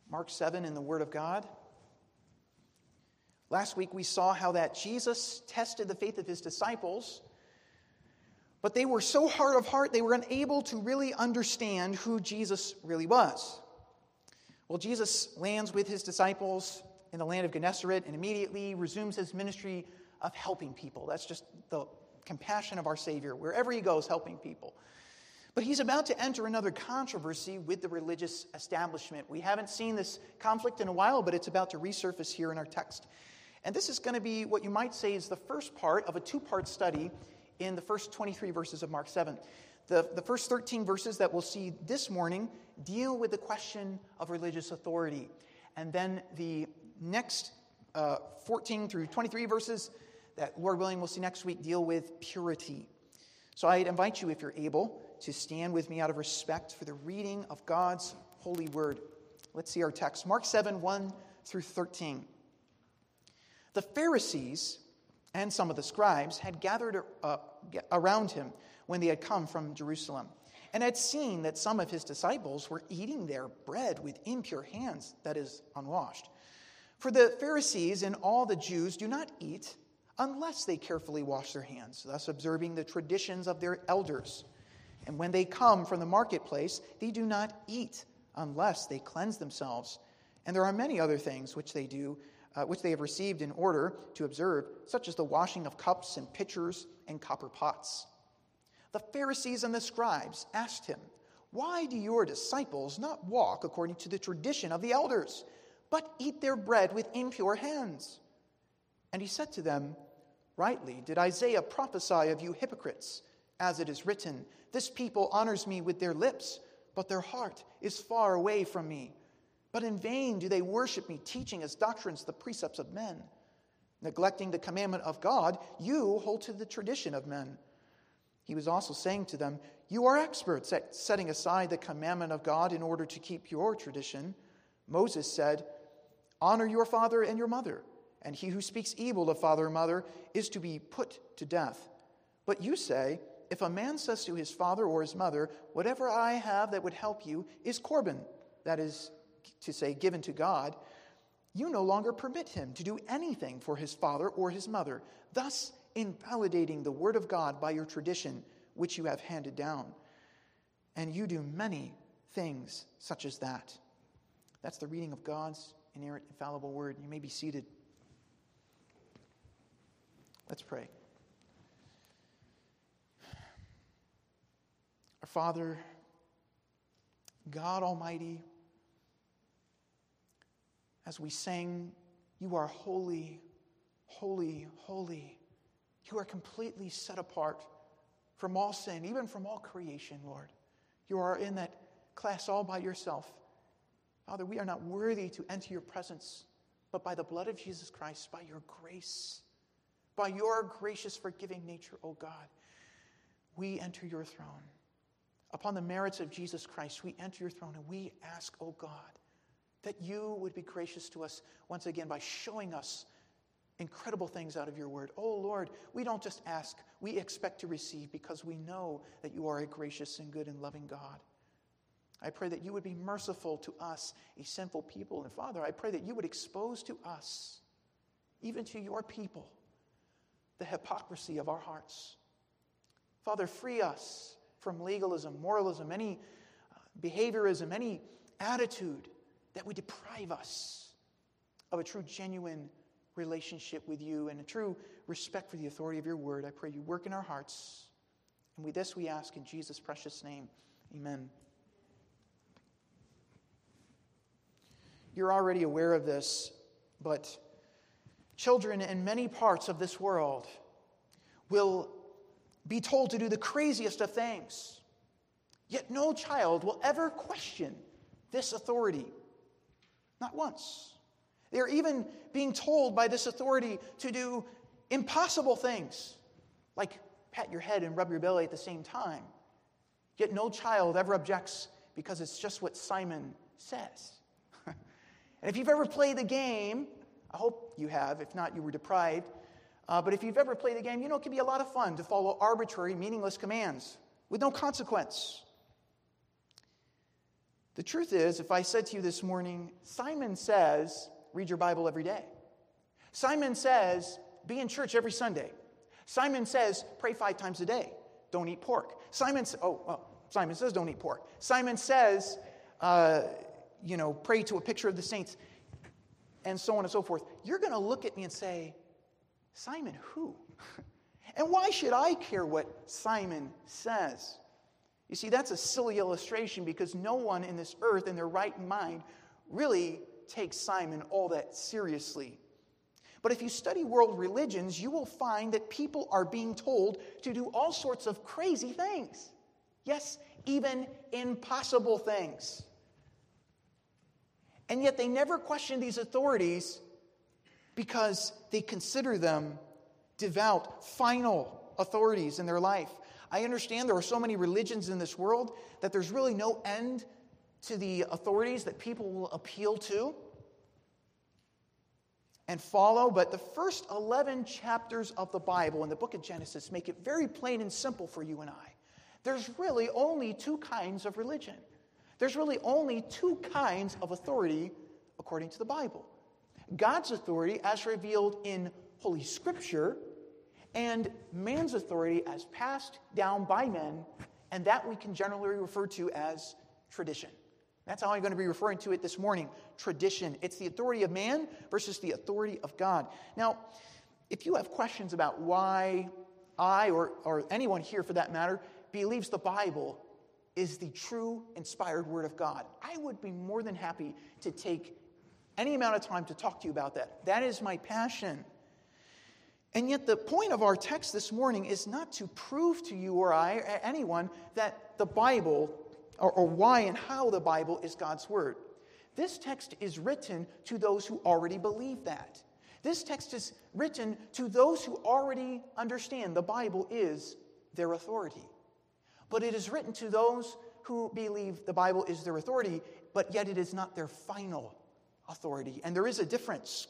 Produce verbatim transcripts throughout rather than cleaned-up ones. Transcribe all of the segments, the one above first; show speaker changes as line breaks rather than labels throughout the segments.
Mark seven in the Word of God. Last week we saw how that Jesus tested the faith of his disciples, but they were so hard of heart they were unable to really understand who Jesus really was. Well, Jesus lands with his disciples in the land of Gennesaret and immediately resumes his ministry of helping people. That's just the compassion of our Savior. Wherever he goes, helping people. But he's about to enter another controversy with the religious establishment. We haven't seen this conflict in a while, but it's about to resurface here in our text. And this is going to be what you might say is the first part of a two-part study in the first twenty-three verses of Mark seven. The, the first thirteen verses that we'll see this morning deal with the question of religious authority. And then the next uh, fourteen through twenty-three verses that, Lord willing, we'll see next week deal with purity. So I'd invite you, if you're able, to stand with me out of respect for the reading of God's holy word. Let's see our text. Mark seven, one through thirteen. The Pharisees and some of the scribes had gathered uh, around him when they had come from Jerusalem, and had seen that some of his disciples were eating their bread with impure hands, that is, unwashed. For the Pharisees and all the Jews do not eat unless they carefully wash their hands, thus observing the traditions of their elders. And when they come from the marketplace, they do not eat unless they cleanse themselves. And there are many other things which they do, uh, which they have received in order to observe, such as the washing of cups and pitchers and copper pots. The Pharisees and the scribes asked him, "Why do your disciples not walk according to the tradition of the elders, but eat their bread with impure hands?" And he said to them, "Rightly did Isaiah prophesy of you hypocrites, as it is written, 'This people honors me with their lips, but their heart is far away from me. But in vain do they worship me, teaching as doctrines the precepts of men. Neglecting the commandment of God, you hold to the tradition of men.' He was also saying to them, 'You are experts at setting aside the commandment of God in order to keep your tradition. Moses said, "Honor your father and your mother, and he who speaks evil of father or mother is to be put to death." But you say, if a man says to his father or his mother, "Whatever I have that would help you is Corban," that is to say, given to God, you no longer permit him to do anything for his father or his mother, thus invalidating the word of God by your tradition, which you have handed down. And you do many things such as that." That's the reading of God's inerrant, infallible word. You may be seated. Let's pray. Our Father, God Almighty, as we sang, "You are holy, holy, holy." You are completely set apart from all sin, even from all creation, Lord. You are in that class all by yourself. Father, we are not worthy to enter your presence, but by the blood of Jesus Christ, by your grace, by your gracious forgiving nature, O God, we enter your throne. Upon the merits of Jesus Christ, we enter your throne and we ask, O God, that you would be gracious to us once again by showing us incredible things out of your word. Oh Lord, we don't just ask, we expect to receive because we know that you are a gracious and good and loving God. I pray that you would be merciful to us, a sinful people. And Father, I pray that you would expose to us, even to your people, the hypocrisy of our hearts. Father, free us from legalism, moralism, any behaviorism, any attitude that would deprive us of a true, genuine relationship with you and a true respect for the authority of your word. I pray you work in our hearts. And with this we ask in Jesus' precious name. Amen. You're already aware of this, but children in many parts of this world will be told to do the craziest of things. Yet no child will ever question this authority. Not once. They're even being told by this authority to do impossible things, like pat your head and rub your belly at the same time. Yet no child ever objects because it's just what Simon says. And if you've ever played the game, I hope you have, if not, you were deprived. Uh, but if you've ever played the game, you know it can be a lot of fun to follow arbitrary, meaningless commands with no consequence. The truth is, if I said to you this morning, Simon says, read your Bible every day. Simon says, be in church every Sunday. Simon says, pray five times a day. Don't eat pork. Simon, oh, well, Simon says don't eat pork. Simon says, uh, you know, pray to a picture of the saints, and so on and so forth. You're going to look at me and say, Simon who? And why should I care what Simon says? You see, that's a silly illustration because no one in this earth in their right mind really takes Simon all that seriously. But if you study world religions, you will find that people are being told to do all sorts of crazy things. Yes, even impossible things. And yet they never question these authorities because they consider them devout, final authorities in their life. I understand there are so many religions in this world that there's really no end to the authorities that people will appeal to and follow. But the first eleven chapters of the Bible in the book of Genesis make it very plain and simple for you and I. There's really only two kinds of religion. There's really only two kinds of authority according to the Bible. God's authority as revealed in Holy Scripture, and man's authority as passed down by men, and that we can generally refer to as tradition. That's how I'm going to be referring to it this morning, tradition. It's the authority of man versus the authority of God. Now, if you have questions about why I, or, or anyone here for that matter, believes the Bible is the true, inspired Word of God, I would be more than happy to take any amount of time to talk to you about that. That is my passion. And yet the point of our text this morning is not to prove to you or I, or anyone, that the Bible, or, or why and how the Bible is God's Word. This text is written to those who already believe that. This text is written to those who already understand the Bible is their authority. But it is written to those who believe the Bible is their authority, but yet it is not their final authority. And there is a difference.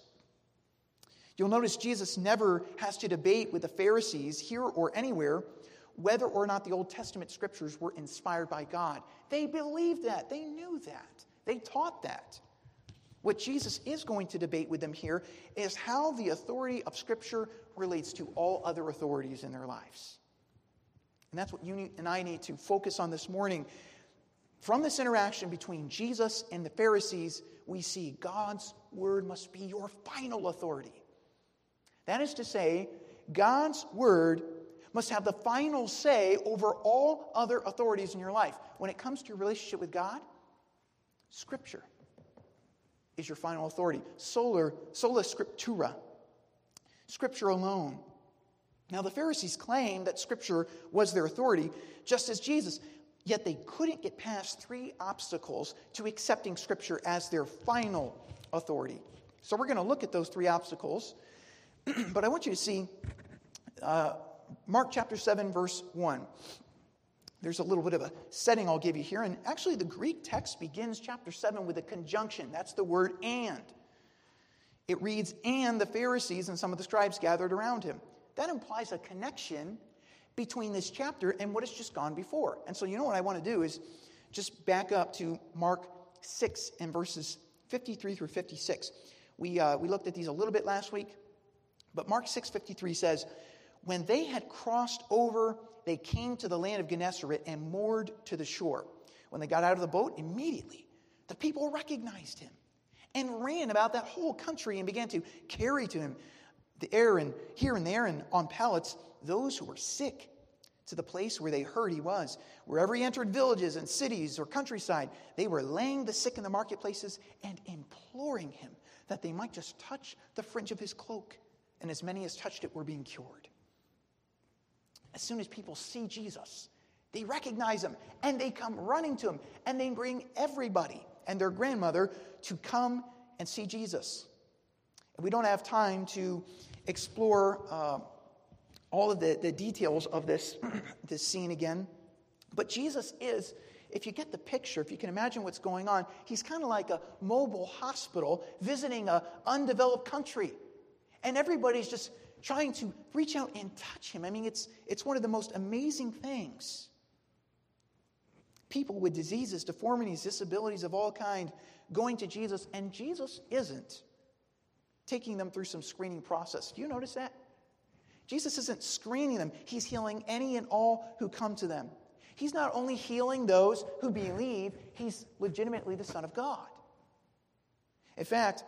You'll notice Jesus never has to debate with the Pharisees here or anywhere whether or not the Old Testament scriptures were inspired by God. They believed that. They knew that. They taught that. What Jesus is going to debate with them here is how the authority of Scripture relates to all other authorities in their lives. And that's what you need, and I need to focus on this morning. From this interaction between Jesus and the Pharisees, we see God's Word must be your final authority. That is to say, God's Word must have the final say over all other authorities in your life. When it comes to your relationship with God, Scripture is your final authority. Sola, sola scriptura. Scripture alone. Now, the Pharisees claimed that Scripture was their authority, just as Jesus. Yet they couldn't get past three obstacles to accepting Scripture as their final authority. So we're going to look at those three obstacles. But I want you to see uh, Mark chapter seven, verse one. There's a little bit of a setting I'll give you here. And actually, the Greek text begins chapter seven with a conjunction. That's the word and. It reads, and the Pharisees and some of the scribes gathered around him. That implies a connection between this chapter and what has just gone before. And so you know what I want to do is just back up to Mark six and verses fifty-three through fifty-six. We, uh, we looked at these a little bit last week. But Mark six fifty-three says, when they had crossed over, they came to the land of Gennesaret and moored to the shore. When they got out of the boat, immediately the people recognized him and ran about that whole country and began to carry to him the air and here and there and on pallets those who were sick to the place where they heard he was. Wherever he entered villages and cities or countryside, they were laying the sick in the marketplaces and imploring him that they might just touch the fringe of his cloak. And as many as touched it were being cured. As soon as people see Jesus, they recognize him and they come running to him and they bring everybody and their grandmother to come and see Jesus. And we don't have time to explore uh, all of the, the details of this, this scene again. But Jesus is, if you get the picture, if you can imagine what's going on, he's kind of like a mobile hospital visiting an undeveloped country. And everybody's just trying to reach out and touch him. I mean, it's, it's one of the most amazing things. People with diseases, deformities, disabilities of all kind going to Jesus, and Jesus isn't taking them through some screening process. Do you notice that? Jesus isn't screening them. He's healing any and all who come to them. He's not only healing those who believe, he's legitimately the Son of God. In fact,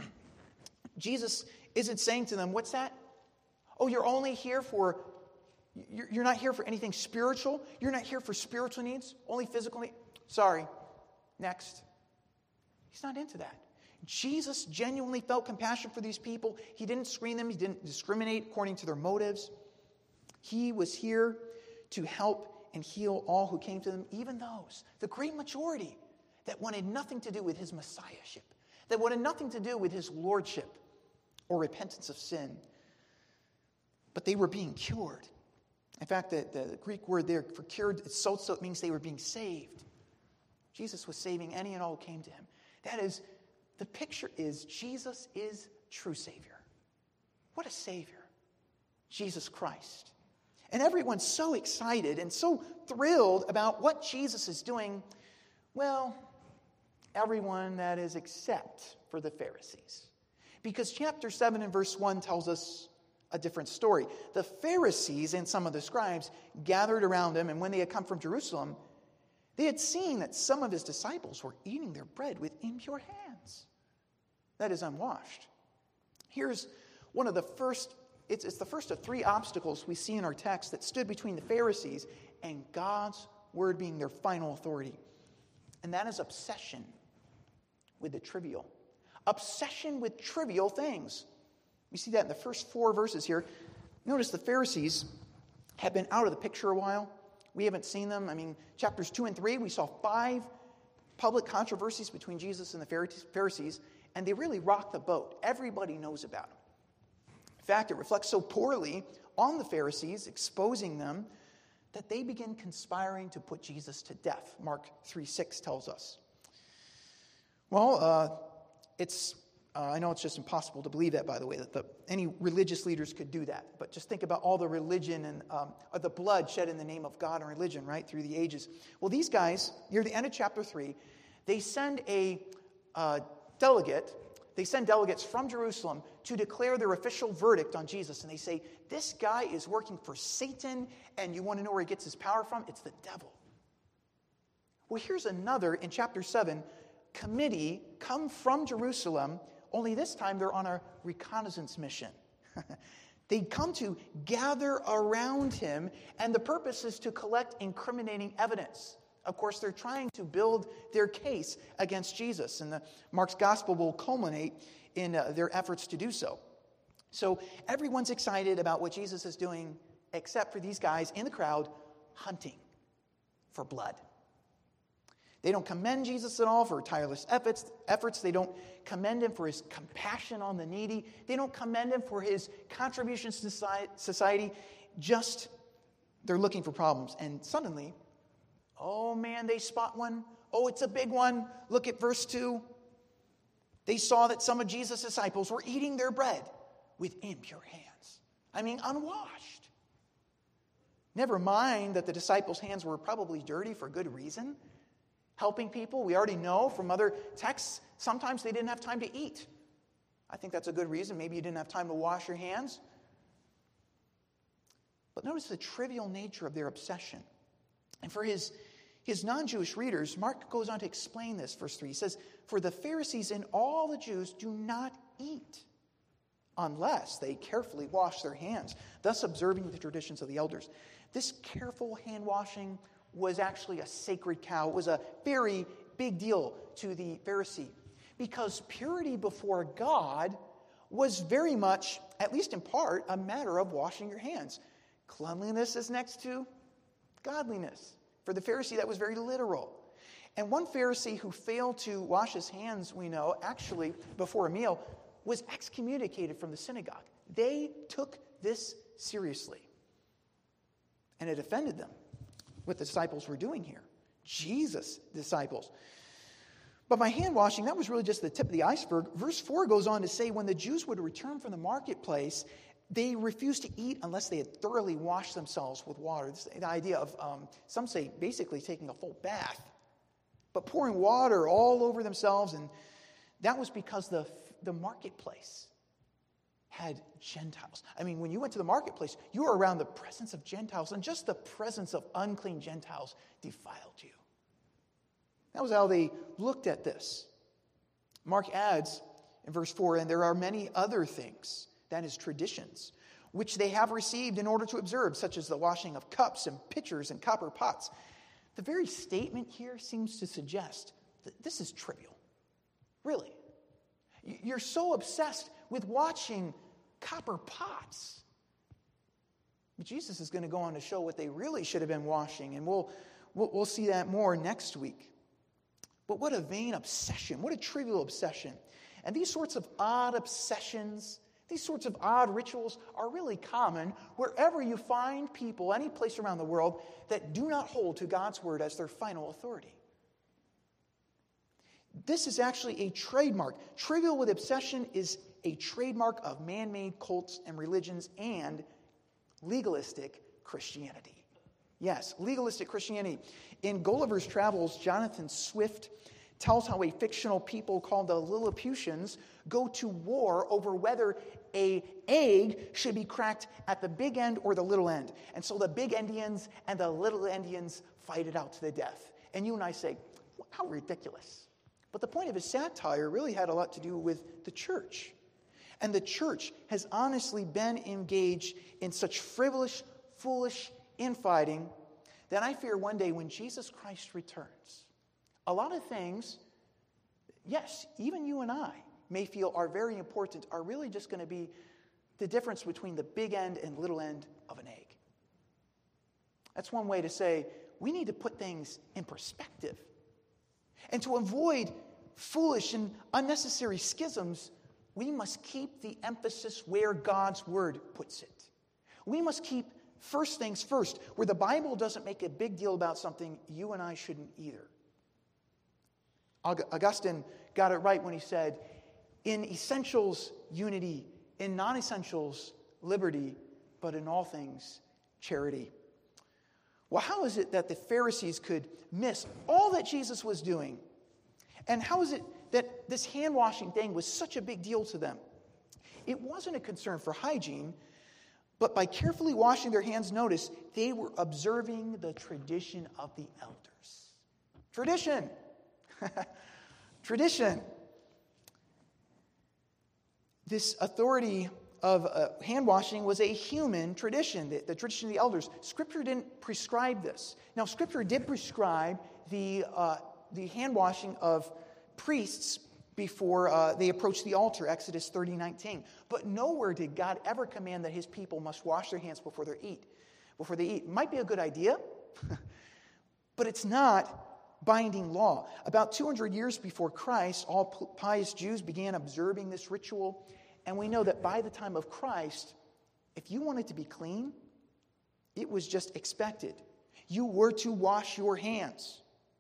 Jesus isn't saying to them, what's that? Oh, you're only here for, you're not here for anything spiritual? You're not here for spiritual needs? Only physical needs? Sorry. Next. He's not into that. Jesus genuinely felt compassion for these people. He didn't screen them. He didn't discriminate according to their motives. He was here to help and heal all who came to them, even those, the great majority, that wanted nothing to do with his messiahship, that wanted nothing to do with his lordship or repentance of sin. But they were being cured. In fact, the, the Greek word there for cured, it's so, so it means they were being saved. Jesus was saving any and all who came to him. That is, the picture is Jesus is true Savior. What a Savior. Jesus Christ. And everyone's so excited and so thrilled about what Jesus is doing. Well, everyone that is except for the Pharisees. Because chapter seven and verse one tells us a different story. The Pharisees and some of the scribes gathered around him, and when they had come from Jerusalem, they had seen that some of his disciples were eating their bread with impure hands. That is, unwashed. Here's one of the first, it's, it's the first of three obstacles we see in our text that stood between the Pharisees and God's word being their final authority. And that is obsession with the trivial. Obsession with trivial things. We see that in the first four verses here. Notice the Pharisees have been out of the picture a while. We haven't seen them. I mean, chapters two and three, we saw five public controversies between Jesus and the Pharisees, and they really rocked the boat. Everybody knows about them. In fact, it reflects so poorly on the Pharisees, exposing them, that they begin conspiring to put Jesus to death. Mark three six tells us. Well, uh, it's uh, I know it's just impossible to believe that, by the way, that the, any religious leaders could do that. But just think about all the religion and um, or the blood shed in the name of God and religion, right, through the ages. Well, these guys, near the end of chapter three, they send a uh, delegate, they send delegates from Jerusalem to declare their official verdict on Jesus. And they say, this guy is working for Satan, and you want to know where he gets his power from? It's the devil. Well, here's another, in chapter seven, committee come from Jerusalem, only this time they're on a reconnaissance mission. They come to gather around him, and the purpose is to collect incriminating evidence. Of course, they're trying to build their case against Jesus, and the, Mark's gospel will culminate in uh, their efforts to do so. So everyone's excited about what Jesus is doing, except for these guys in the crowd hunting for blood. They don't commend Jesus at all for tireless efforts. efforts. They don't commend him for his compassion on the needy. They don't commend him for his contributions to society. Just, they're looking for problems. And suddenly, oh man, they spot one. Oh, it's a big one. Look at verse two. They saw that some of Jesus' disciples were eating their bread with impure hands. I mean, unwashed. Never mind that the disciples' hands were probably dirty for good reason. Helping people, we already know from other texts, sometimes they didn't have time to eat. I think that's a good reason. Maybe you didn't have time to wash your hands. But notice the trivial nature of their obsession. And for his, his non-Jewish readers, Mark goes on to explain this, verse three. He says, for the Pharisees and all the Jews do not eat unless they carefully wash their hands, thus observing the traditions of the elders. This careful hand washing was actually a sacred cow. It was a very big deal to the Pharisee because purity before God was very much, at least in part, a matter of washing your hands. Cleanliness is next to godliness. For the Pharisee, that was very literal. And one Pharisee who failed to wash his hands, we know, actually before a meal, was excommunicated from the synagogue. They took this seriously. And it offended them, what the disciples were doing here. Jesus' disciples. But by hand washing, that was really just the tip of the iceberg. Verse four goes on to say, when the Jews would return from the marketplace They refused to eat unless they had thoroughly washed themselves with water. This, the idea of, um, some say, basically taking a full bath, but pouring water all over themselves. And that was because the, the marketplace had Gentiles. I mean, when you went to the marketplace, you were around the presence of Gentiles, and just the presence of unclean Gentiles defiled you. That was how they looked at this. Mark adds in verse four, and there are many other things, that is, traditions, which they have received in order to observe, such as the washing of cups and pitchers and copper pots. The very statement here seems to suggest that this is trivial. Really. You're so obsessed with watching copper pots. But Jesus is going to go on to show what they really should have been washing, and we'll, we'll, we'll see that more next week. But what a vain obsession, what a trivial obsession. And these sorts of odd obsessions, these sorts of odd rituals are really common wherever you find people, any place around the world, that do not hold to God's word as their final authority. This is actually a trademark. Trivial with obsession is a trademark of man-made cults and religions and legalistic Christianity. Yes, legalistic Christianity. In Gulliver's Travels, Jonathan Swift tells how a fictional people called the Lilliputians go to war over whether an egg should be cracked at the big end or the little end. And so the big Endians and the little Endians fight it out to the death. And you and I say, how ridiculous. But the point of his satire really had a lot to do with the church. And the church has honestly been engaged in such frivolous, foolish infighting that I fear one day when Jesus Christ returns, a lot of things, yes, even you and I may feel are very important, are really just going to be the difference between the big end and little end of an egg. That's one way to say we need to put things in perspective. And to avoid foolish and unnecessary schisms, we must keep the emphasis where God's word puts it. We must keep first things first. Where the Bible doesn't make a big deal about something, you and I shouldn't either. Augustine got it right when he said, in essentials, unity. In non-essentials, liberty. But in all things, charity. Well, how is it that the Pharisees could miss all that Jesus was doing? And how is it that this hand-washing thing was such a big deal to them? It wasn't a concern for hygiene, but by carefully washing their hands, notice, they were observing the tradition of the elders. Tradition. Tradition. This authority of uh, hand washing was a human tradition, the, the tradition of the elders. Scripture didn't prescribe this. Now, Scripture did prescribe the, uh, the hand washing of priests before uh, they approached the altar, Exodus thirty nineteen. But nowhere did God ever command that his people must wash their hands before they eat. Before they eat. It might be a good idea, but it's not binding law. About two hundred years before Christ, all pious Jews began observing this ritual. And we know that by the time of Christ, if you wanted to be clean, it was just expected. You were to wash your hands.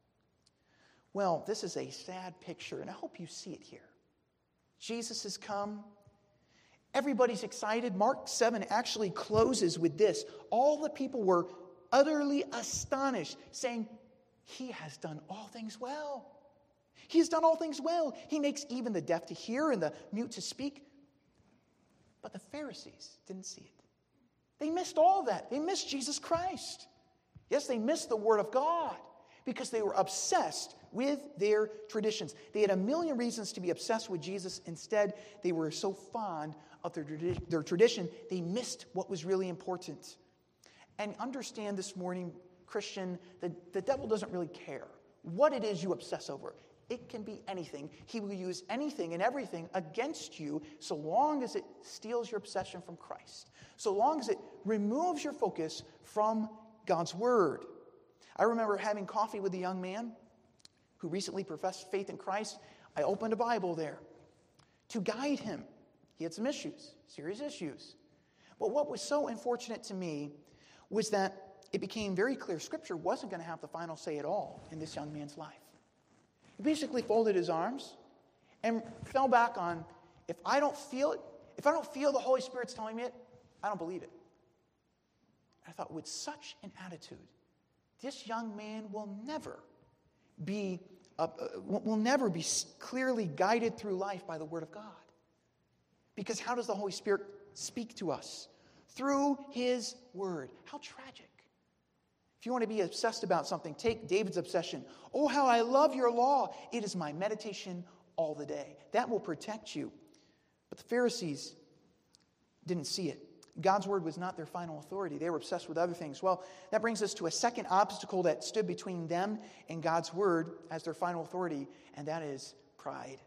Well, this is a sad picture, and I hope you see it here. Jesus has come. Everybody's excited. Mark seven actually closes with this. All the people were utterly astonished, saying, He has done all things well. He has done all things well. He makes even the deaf to hear and the mute to speak. But the Pharisees didn't see it. They missed all that. They missed Jesus Christ. Yes, they missed the Word of God because they were obsessed with their traditions. They had a million reasons to be obsessed with Jesus. Instead, they were so fond of their, their tradition, they missed what was really important. And understand this morning, Christian, the, the devil doesn't really care what it is you obsess over. It can be anything. He will use anything and everything against you so long as it steals your obsession from Christ. So long as it removes your focus from God's Word. I remember having coffee with a young man who recently professed faith in Christ. I opened a Bible there to guide him. He had some issues, serious issues. But what was so unfortunate to me was that it became very clear Scripture wasn't going to have the final say at all in this young man's life. He basically folded his arms and fell back on, if I don't feel it, if I don't feel the Holy Spirit's telling me it, I don't believe it. I thought, with such an attitude, this young man will never be uh, will never be clearly guided through life by the Word of God. Because how does the Holy Spirit speak to us? Through His Word. How tragic. If you want to be obsessed about something, take David's obsession. Oh, how I love your law. It is my meditation all the day. That will protect you. But the Pharisees didn't see it. God's word was not their final authority. They were obsessed with other things. Well, that brings us to a second obstacle that stood between them and God's word as their final authority, and that is pride.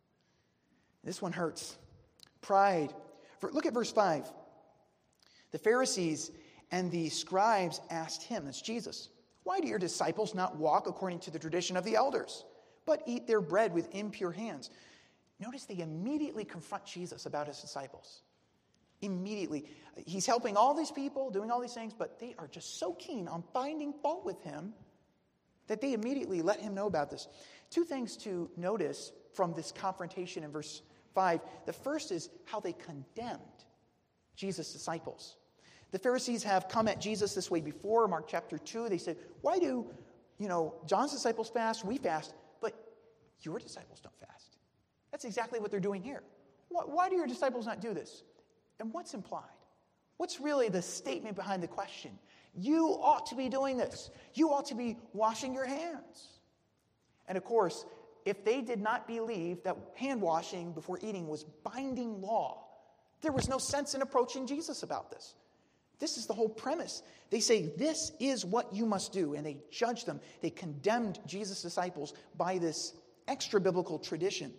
This one hurts. Pride. Look at verse five. The Pharisees and the scribes asked him, that's Jesus, why do your disciples not walk according to the tradition of the elders, but eat their bread with impure hands? Notice they immediately confront Jesus about his disciples. Immediately. He's helping all these people, doing all these things, but they are just so keen on finding fault with him that they immediately let him know about this. Two things to notice from this confrontation in verse five. The first is how they condemned Jesus' disciples. The Pharisees have come at Jesus this way before, Mark chapter two. They said, why do, you know, John's disciples fast, we fast, but your disciples don't fast? That's exactly what they're doing here. Why, why do your disciples not do this? And what's implied? What's really the statement behind the question? You ought to be doing this. You ought to be washing your hands. And of course, if they did not believe that hand washing before eating was binding law, there was no sense in approaching Jesus about this. This is the whole premise. They say, this is what you must do. And they judged them. They condemned Jesus' disciples by this extra-biblical tradition.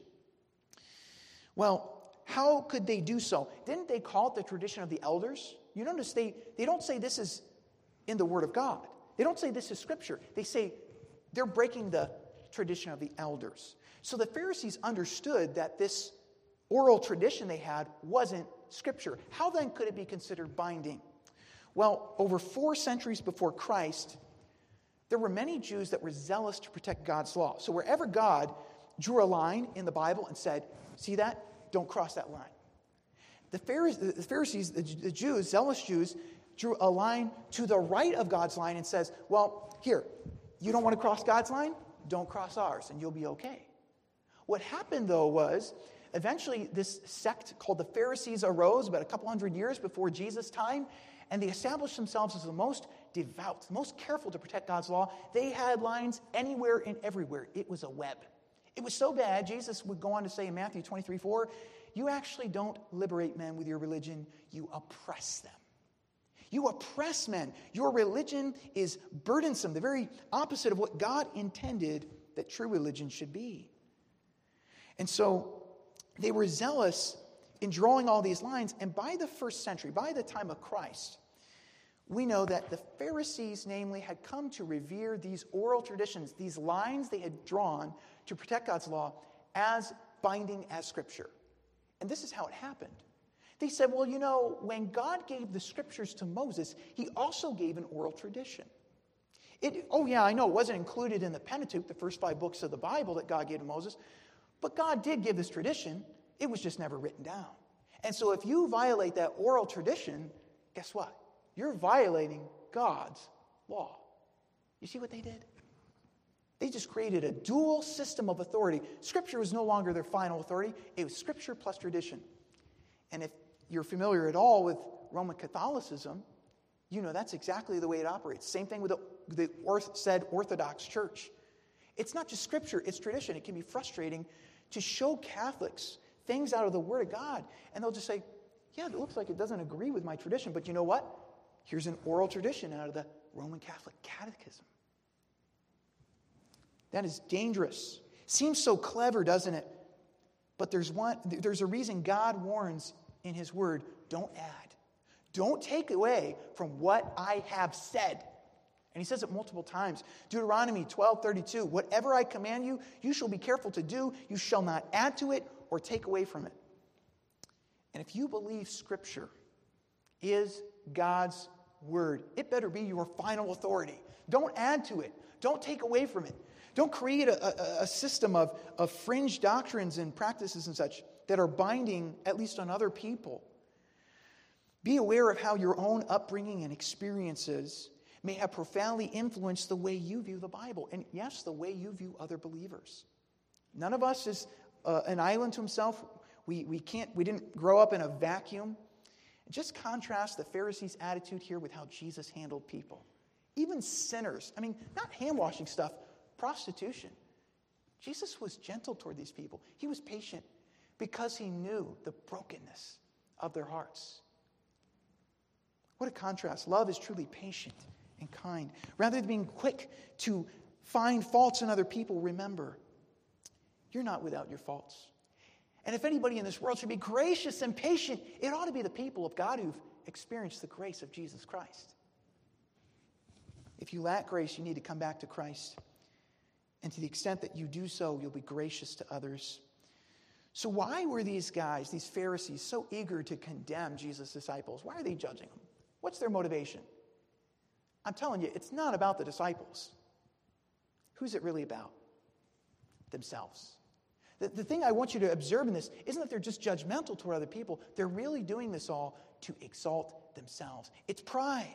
Well, how could they do so? Didn't they call it the tradition of the elders? You notice they, they don't say this is in the Word of God. They don't say this is Scripture. They say they're breaking the tradition of the elders. So the Pharisees understood that this oral tradition they had wasn't Scripture. How then could it be considered binding? Well, over four centuries before Christ, there were many Jews that were zealous to protect God's law. So wherever God drew a line in the Bible and said, see that? Don't cross that line. The Pharisees, the Jews, zealous Jews, drew a line to the right of God's line and says, well, here, you don't want to cross God's line? Don't cross ours, and you'll be okay. What happened, though, was eventually this sect called the Pharisees arose about a couple hundred years before Jesus' time, and they established themselves as the most devout, the most careful to protect God's law. They had lines anywhere and everywhere. It was a web. It was so bad, Jesus would go on to say in Matthew twenty-three four, you actually don't liberate men with your religion, you oppress them. You oppress men. Your religion is burdensome, the very opposite of what God intended that true religion should be. And so they were zealous in drawing all these lines, and by the first century, by the time of Christ, we know that the Pharisees, namely, had come to revere these oral traditions, these lines they had drawn to protect God's law, as binding as Scripture. And this is how it happened. They said, well, you know, when God gave the Scriptures to Moses, he also gave an oral tradition. It, oh, yeah, I know it wasn't included in the Pentateuch, the first five books of the Bible that God gave to Moses, but God did give this tradition. It was just never written down. And so if you violate that oral tradition, guess what? You're violating God's law. You see what they did? They just created a dual system of authority. Scripture was no longer their final authority. It was Scripture plus tradition. And if you're familiar at all with Roman Catholicism, you know that's exactly the way it operates. Same thing with the, the orth, said Orthodox Church. It's not just Scripture, it's tradition. It can be frustrating to show Catholics things out of the Word of God. And they'll just say, yeah, it looks like it doesn't agree with my tradition, but you know what? Here's an oral tradition out of the Roman Catholic Catechism. That is dangerous. Seems so clever, doesn't it? But there's one. There's a reason God warns in his word, don't add. Don't take away from what I have said. And he says it multiple times. Deuteronomy twelve thirty-two, whatever I command you, you shall be careful to do. You shall not add to it or take away from it. And if you believe Scripture is God's word, it better be your final authority. Don't add to it. Don't take away from it. Don't create a, a, a system of, of fringe doctrines and practices and such that are binding, at least on other people. Be aware of how your own upbringing and experiences may have profoundly influenced the way you view the Bible. And yes, the way you view other believers. None of us is uh, an island to himself. We, we, can't, we didn't grow up in a vacuum. Just contrast the Pharisees' attitude here with how Jesus handled people. Even sinners. I mean, not hand-washing stuff, prostitution. Jesus was gentle toward these people. He was patient because he knew the brokenness of their hearts. What a contrast. Love is truly patient and kind. Rather than being quick to find faults in other people, remember, you're not without your faults. And if anybody in this world should be gracious and patient, it ought to be the people of God who've experienced the grace of Jesus Christ. If you lack grace, you need to come back to Christ. And to the extent that you do so, you'll be gracious to others. So why were these guys, these Pharisees, so eager to condemn Jesus' disciples? Why are they judging them? What's their motivation? I'm telling you, it's not about the disciples. Who's it really about? Themselves. The, the thing I want you to observe in this isn't that they're just judgmental toward other people. They're really doing this all to exalt themselves. It's pride.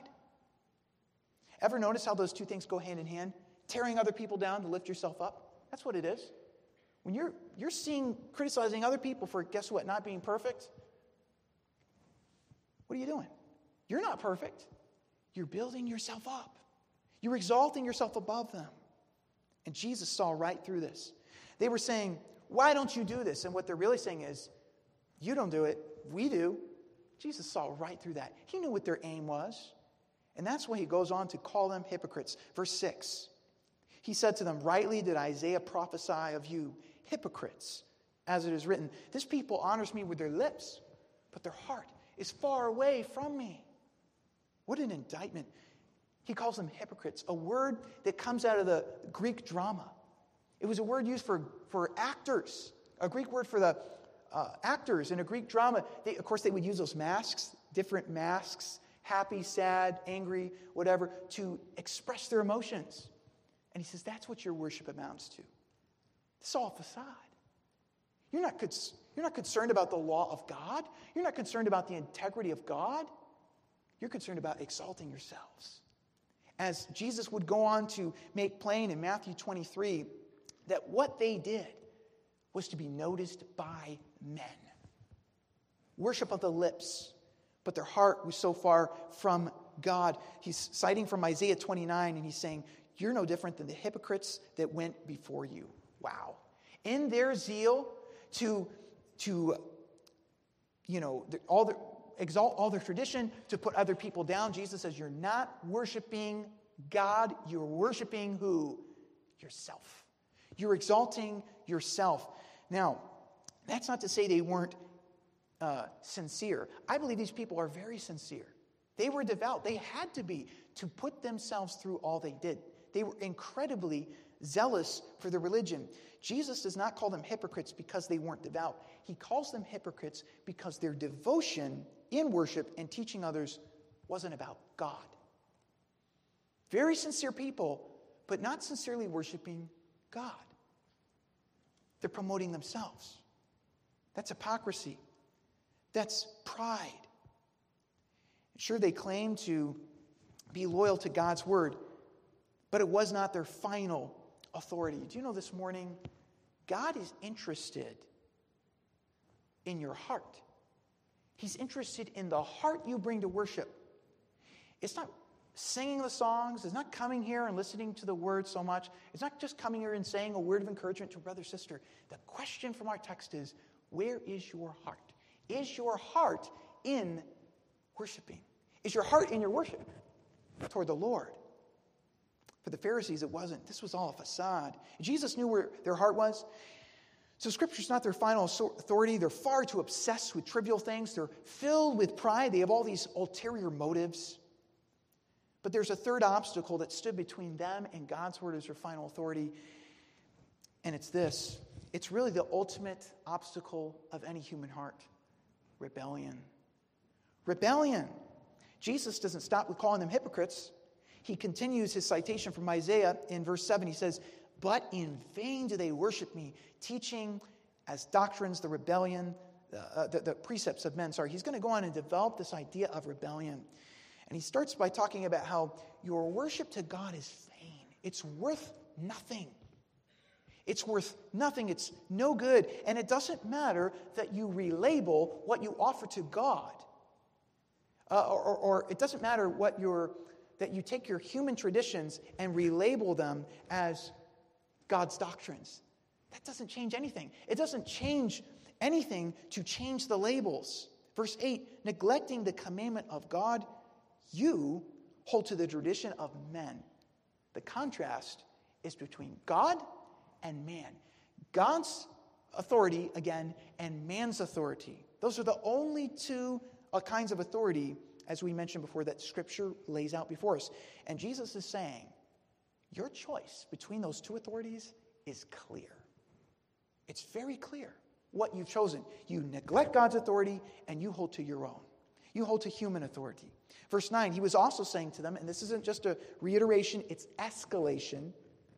Ever notice how those two things go hand in hand? Tearing other people down to lift yourself up? That's what it is. When you're, you're seeing, criticizing other people for, guess what, not being perfect, what are you doing? You're not perfect. You're building yourself up. You're exalting yourself above them. And Jesus saw right through this. They were saying, why don't you do this? And what they're really saying is, you don't do it, we do. Jesus saw right through that. He knew what their aim was. And that's why he goes on to call them hypocrites. Verse six, he said to them, rightly did Isaiah prophesy of you, hypocrites, as it is written, this people honors me with their lips, but their heart is far away from me. What an indictment. He calls them hypocrites, a word that comes out of the Greek drama. It was a word used for, for actors, a Greek word for the uh, actors in a Greek drama. They, of course, they would use those masks, different masks, happy, sad, angry, whatever, to express their emotions. And he says, that's what your worship amounts to. It's all facade. You're not, cons- you're not concerned about the law of God. You're not concerned about the integrity of God. You're concerned about exalting yourselves. As Jesus would go on to make plain in Matthew twenty-three, that what they did was to be noticed by men. Worship of the lips, but their heart was so far from God. He's citing from Isaiah twenty-nine, and he's saying, you're no different than the hypocrites that went before you. Wow. In their zeal to, to you know, all their, exalt all their tradition, to put other people down, Jesus says, you're not worshiping God, you're worshiping who? Yourself. You're exalting yourself. Now, that's not to say they weren't uh, sincere. I believe these people are very sincere. They were devout. They had to be to put themselves through all they did. They were incredibly zealous for the religion. Jesus does not call them hypocrites because they weren't devout. He calls them hypocrites because their devotion in worship and teaching others wasn't about God. Very sincere people, but not sincerely worshiping God. They're promoting themselves. That's hypocrisy. That's pride. Sure, they claim to be loyal to God's word, but it was not their final authority. Do you know this morning, God is interested in your heart. He's interested in the heart you bring to worship. It's not singing the songs. It's not coming here and listening to the word so much. It's not just coming here and saying a word of encouragement to a brother or sister. The question from our text is, where is your heart? Is your heart in worshiping? Is your heart in your worship toward the Lord? For the Pharisees, it wasn't. This was all a facade. Jesus knew where their heart was. So Scripture's not their final authority. They're far too obsessed with trivial things. They're filled with pride. They have all these ulterior motives. But there's a third obstacle that stood between them and God's word as their final authority. And it's this. It's really the ultimate obstacle of any human heart. Rebellion. Rebellion. Jesus doesn't stop with calling them hypocrites. He continues his citation from Isaiah in verse seven. He says, but in vain do they worship me, teaching as doctrines the rebellion uh, the, the precepts of men, sorry, he's going to go on and develop this idea of rebellion. And he starts by talking about how your worship to God is vain. It's worth nothing. It's worth nothing. It's no good. And it doesn't matter that you relabel what you offer to God. Uh, or, or, or it doesn't matter what your, that you take your human traditions and relabel them as God's doctrines. That doesn't change anything. It doesn't change anything to change the labels. Verse eight, neglecting the commandment of God, you hold to the tradition of men. The contrast is between God and man. God's authority, again, and man's authority. Those are the only two uh, kinds of authority, as we mentioned before, that Scripture lays out before us. And Jesus is saying, your choice between those two authorities is clear. It's very clear what you've chosen. You neglect God's authority and you hold to your own. You hold to human authority. Verse nine, he was also saying to them, and this isn't just a reiteration, it's escalation.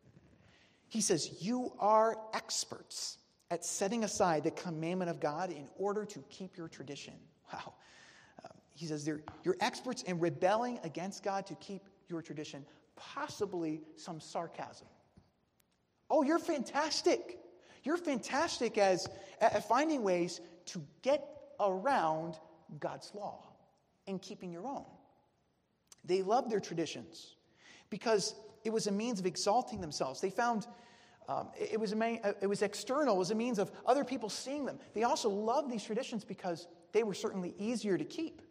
He says, you are experts at setting aside the commandment of God in order to keep your tradition. Wow. Uh, he says, you're experts in rebelling against God to keep your tradition. Possibly some sarcasm. Oh, you're fantastic. You're fantastic as at finding ways to get around God's law and keeping your own. They loved their traditions because it was a means of exalting themselves. They found um, it, it was a main, it was external. It was a means of other people seeing them. They also loved these traditions because they were certainly easier to keep.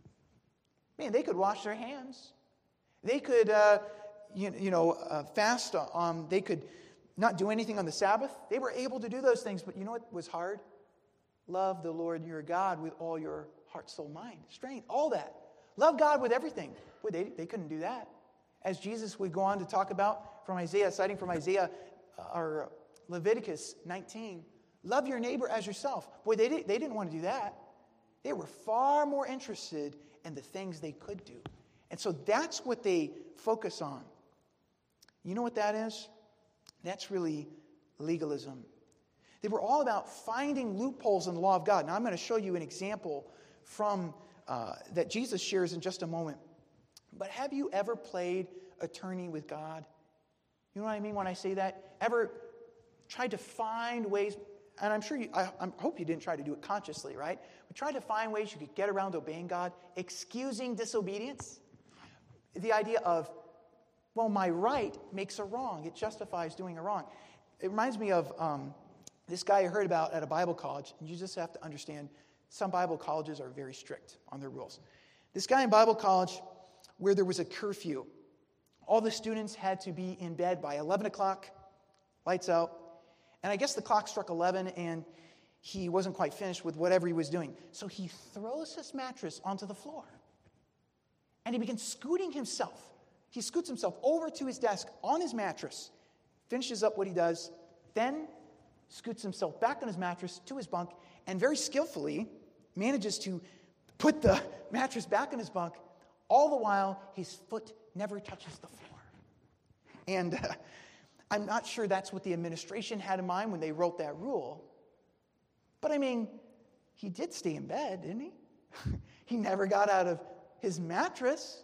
Man, they could wash their hands. They could, uh, you, you know, uh, fast. Um, they could not do anything on the Sabbath. They were able to do those things, but you know what was hard? Love the Lord your God with all your heart, soul, mind, strength, all that. Love God with everything. Boy, they, they couldn't do that. As Jesus would go on to talk about from Isaiah, citing from Isaiah uh, or Leviticus nineteen, love your neighbor as yourself. Boy, they, did, they didn't want to do that. They were far more interested in the things they could do. And so that's what they focus on. You know what that is? That's really legalism. They were all about finding loopholes in the law of God. Now I'm going to show you an example from uh, that Jesus shares in just a moment. But have you ever played attorney with God? You know what I mean when I say that? Ever tried to find ways, and I'm sure you, I, I hope you didn't try to do it consciously, right? But tried to find ways you could get around obeying God, excusing disobedience. The idea of, well, my right makes a wrong. It justifies doing a wrong. It reminds me of um, this guy I heard about at a Bible college. And you just have to understand, some Bible colleges are very strict on their rules. This guy in Bible college, where there was a curfew, all the students had to be in bed by eleven o'clock, lights out. And I guess the clock struck eleven, and he wasn't quite finished with whatever he was doing. So he throws his mattress onto the floor. And he begins scooting himself. He scoots himself over to his desk on his mattress, finishes up what he does, then scoots himself back on his mattress to his bunk, and very skillfully manages to put the mattress back on his bunk, all the while his foot never touches the floor. And uh, I'm not sure that's what the administration had in mind when they wrote that rule. But I mean, he did stay in bed, didn't he? He never got out of his mattress.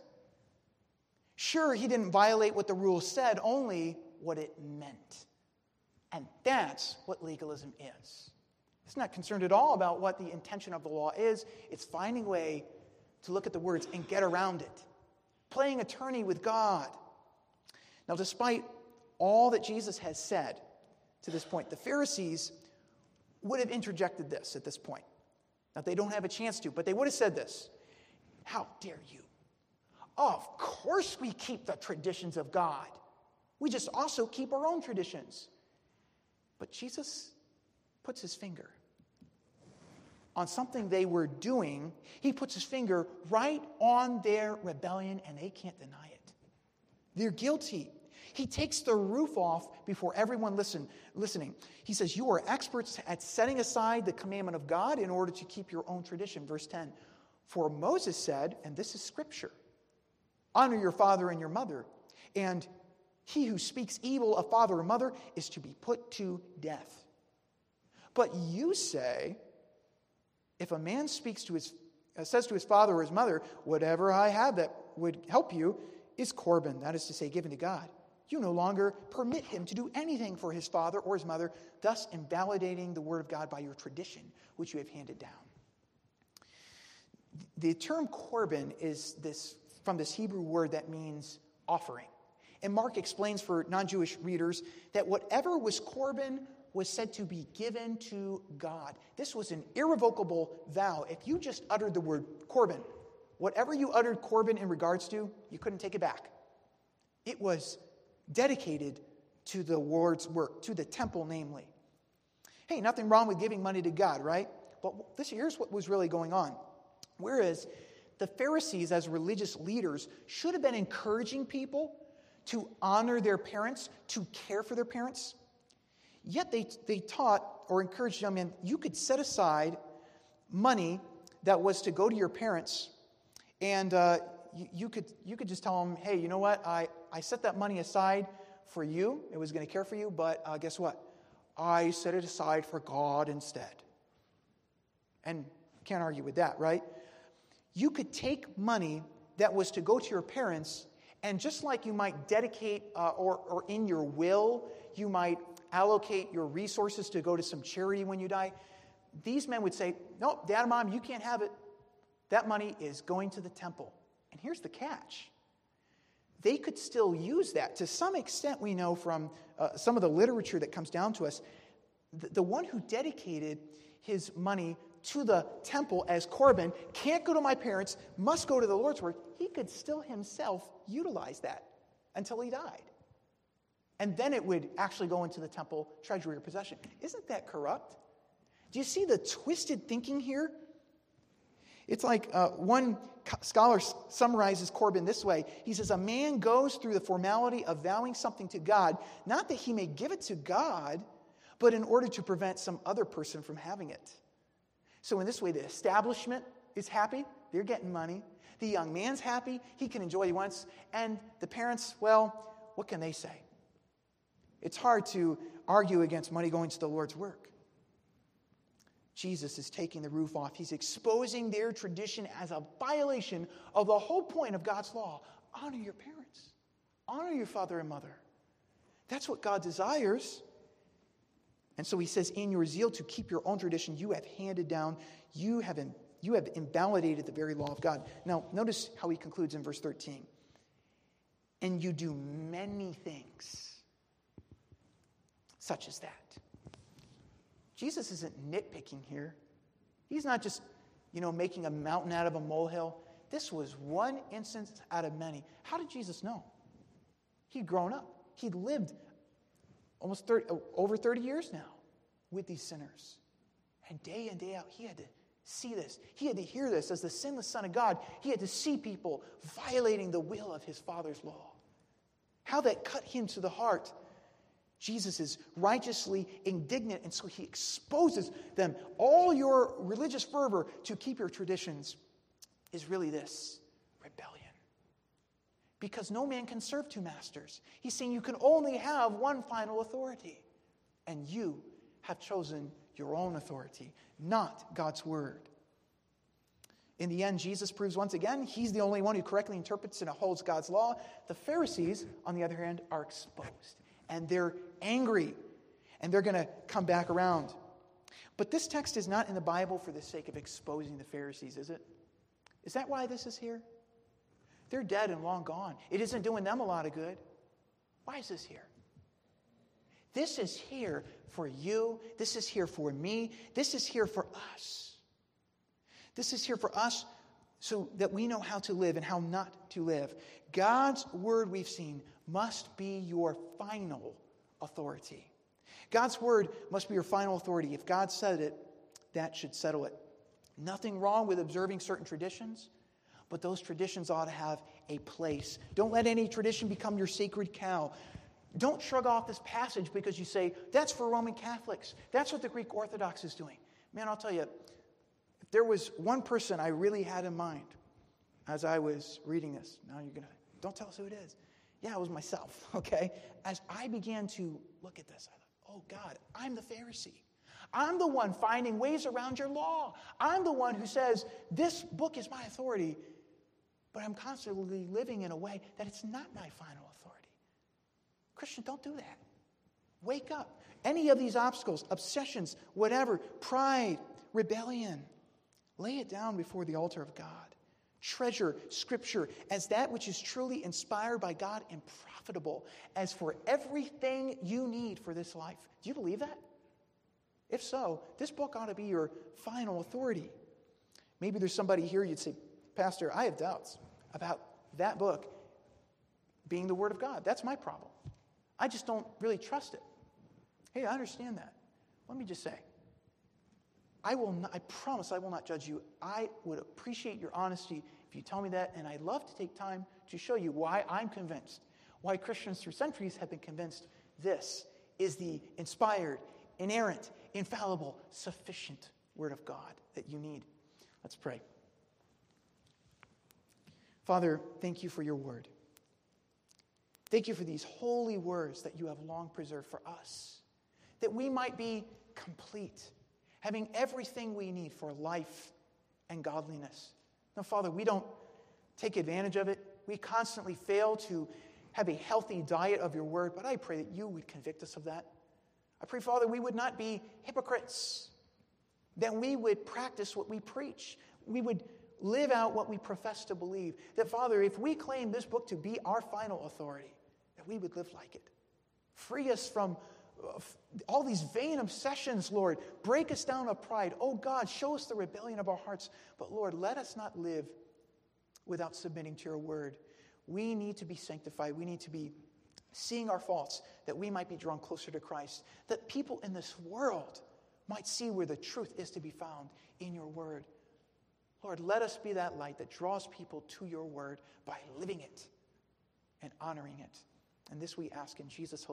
Sure, he didn't violate what the rule said, only what it meant. And that's what legalism is. It's not concerned at all about what the intention of the law is. It's finding a way to look at the words and get around it. Playing attorney with God. Now, despite all that Jesus has said to this point, the Pharisees would have interjected this at this point. Now, they don't have a chance to, but they would have said this. How dare you? Of course we keep the traditions of God. We just also keep our own traditions. But Jesus puts his finger on something they were doing. He puts his finger right on their rebellion, and they can't deny it. They're guilty. He takes the roof off before everyone listen, listening. He says, you are experts at setting aside the commandment of God in order to keep your own tradition. Verse ten, for Moses said, and this is scripture, honor your father and your mother, and he who speaks evil of father or mother is to be put to death. But you say, If a man speaks to his, uh, says to his father or his mother, whatever I have that would help you is Corban, that is to say, given to God. You no longer permit him to do anything for his father or his mother, thus invalidating the word of God by your tradition, which you have handed down. The term Corban is this from this Hebrew word that means offering. And Mark explains for non-Jewish readers that whatever was Corban was said to be given to God. This was an irrevocable vow. If you just uttered the word Corban, whatever you uttered Corban in regards to, you couldn't take it back. It was dedicated to the Lord's work, to the temple, namely. Hey, nothing wrong with giving money to God, right? But this, here's what was really going on. Whereas the Pharisees, as religious leaders, should have been encouraging people to honor their parents, to care for their parents, yet they, they taught or encouraged young men, you could set aside money that was to go to your parents, and uh, you, you could you could just tell them, hey, you know what, I, I set that money aside for you, it was going to care for you, but uh, guess what? I set it aside for God instead. And can't argue with that, right? You could take money that was to go to your parents, and just like you might dedicate uh, or, or in your will, you might allocate your resources to go to some charity when you die, these men would say, no, Dad and Mom, you can't have it. That money is going to the temple. And here's the catch. They could still use that. To some extent, we know from uh, some of the literature that comes down to us, the, the one who dedicated his money to the temple as Corban can't go to my parents, must go to the Lord's work. He could still himself utilize that until he died. And then it would actually go into the temple treasury or possession. Isn't that corrupt? Do you see the twisted thinking here? It's like uh, one scholar summarizes Corban this way. He says, a man goes through the formality of vowing something to God, not that he may give it to God, but in order to prevent some other person from having it. So in this way, the establishment is happy. They're getting money. The young man's happy. He can enjoy what he wants. And the parents, well, what can they say? It's hard to argue against money going to the Lord's work. Jesus is taking the roof off. He's exposing their tradition as a violation of the whole point of God's law. Honor your parents. Honor your father and mother. That's what God desires. And so he says, in your zeal to keep your own tradition, you have handed down, you have, in, you have invalidated the very law of God. Now, notice how he concludes in verse thirteen. And you do many things such as that. Jesus isn't nitpicking here. He's not just, you know, making a mountain out of a molehill. This was one instance out of many. How did Jesus know? He'd grown up. He'd lived almost thirty, over thirty years now with these sinners. And day in, day out, he had to see this. He had to hear this. As the sinless Son of God, he had to see people violating the will of his Father's law. How that cut him to the heart. Jesus is righteously indignant, and so he exposes them. All your religious fervor to keep your traditions is really this: rebellion. Because no man can serve two masters. He's saying you can only have one final authority. And you have chosen your own authority, not God's word. In the end, Jesus proves once again he's the only one who correctly interprets and upholds God's law. The Pharisees, on the other hand, are exposed. And they're angry. And they're going to come back around. But this text is not in the Bible for the sake of exposing the Pharisees, is it? Is that why this is here? They're dead and long gone. It isn't doing them a lot of good. Why is this here? This is here for you. This is here for me. This is here for us. This is here for us so that we know how to live and how not to live. God's word, we've seen, must be your final authority. God's word must be your final authority. If God said it, that should settle it. Nothing wrong with observing certain traditions, but those traditions ought to have a place. Don't let any tradition become your sacred cow. Don't shrug off this passage because you say, that's for Roman Catholics. That's what the Greek Orthodox is doing. Man, I'll tell you, if there was one person I really had in mind as I was reading this, now you're going to, don't tell us who it is. Yeah, it was myself, okay? As I began to look at this, I thought, oh God, I'm the Pharisee. I'm the one finding ways around your law. I'm the one who says, this book is my authority, but I'm constantly living in a way that it's not my final authority. Christian, don't do that. Wake up. Any of these obstacles, obsessions, whatever, pride, rebellion, lay it down before the altar of God. Treasure Scripture as that which is truly inspired by God and profitable as for everything you need for this life. Do you believe that? If so, this book ought to be your final authority. Maybe there's somebody here, you'd say, Pastor, I have doubts about that book being the Word of God. That's my problem. I just don't really trust it. Hey, I understand that. Let me just say, I will not, I promise I will not judge you. I would appreciate your honesty if you tell me that, and I'd love to take time to show you why I'm convinced, why Christians through centuries have been convinced this is the inspired, inerrant, infallible, sufficient Word of God that you need. Let's pray. Father, thank you for your Word. Thank you for these holy words that you have long preserved for us, that we might be complete, having everything we need for life and godliness. Now, Father, we don't take advantage of it. We constantly fail to have a healthy diet of your word, but I pray that you would convict us of that. I pray, Father, we would not be hypocrites, that we would practice what we preach. We would live out what we profess to believe. That, Father, if we claim this book to be our final authority, that we would live like it. Free us from all these vain obsessions, Lord. Break us down of pride. Oh God, show us the rebellion of our hearts. But Lord, let us not live without submitting to your word. We need to be sanctified. We need to be seeing our faults, that we might be drawn closer to Christ. That people in this world might see where the truth is to be found in your word. Lord, let us be that light that draws people to your word by living it and honoring it. And this we ask in Jesus' holy name.